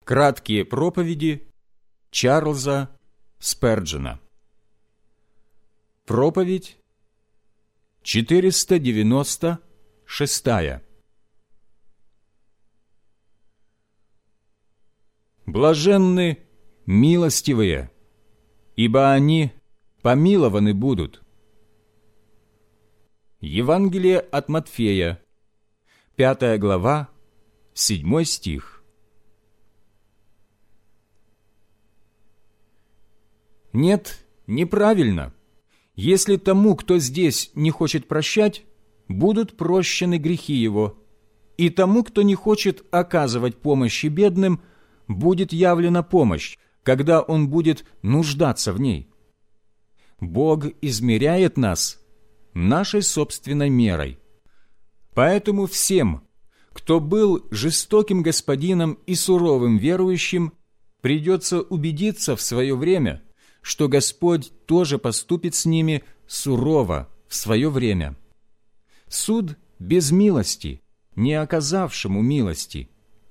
Краткие проповеди Чарльза Сперджена. Проповедь 496. Блаженны милостивые, ибо они помилованы будут. Евангелие от Матфея, 5 глава, 7 стих. Нет, неправильно. Если тому, кто здесь не хочет прощать, будут прощены грехи его, и тому, кто не хочет оказывать помощи бедным, будет явлена помощь, когда он будет нуждаться в ней. Бог измеряет нас нашей собственной мерой. Поэтому всем, кто был жестоким господином и суровым верующим, придется убедиться в свое время, что Господь тоже поступит с ними сурово в свое время. Суд без милости, не оказавшему милости.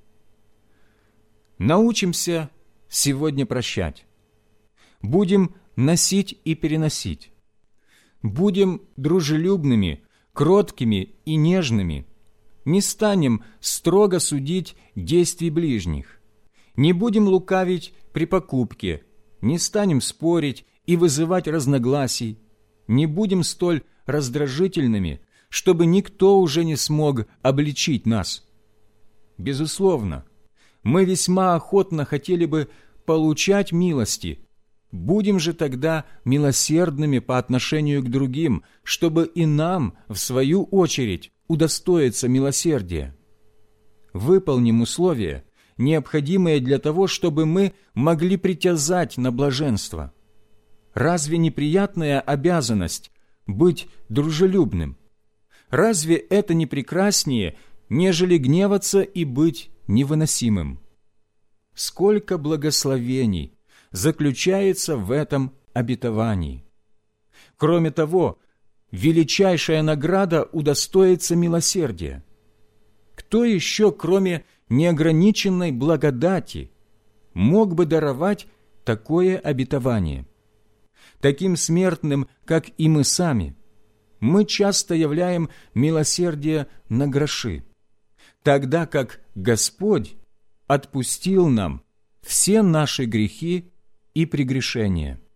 Научимся сегодня прощать. Будем носить и переносить. Будем дружелюбными, кроткими и нежными. Не станем строго судить действий ближних. Не будем лукавить при покупке, не станем спорить и вызывать разногласий, не будем столь раздражительными, чтобы никто уже не смог обличить нас. Безусловно, мы весьма охотно хотели бы получать милости. Будем же тогда милосердными по отношению к другим, чтобы и нам, в свою очередь, удостоиться милосердия. Выполним условия, необходимые для того, чтобы мы могли притязать на блаженство. Разве неприятная обязанность быть дружелюбным? Разве это не прекраснее, нежели гневаться и быть невыносимым? Сколько благословений заключается в этом обетовании! Кроме того, величайшая награда удостоится милосердия. Кто еще, кроме неограниченной благодати, мог бы даровать такое обетование? Таким смертным, как и мы сами, мы часто являем милосердие на гроши, тогда как Господь отпустил нам все наши грехи и прегрешения.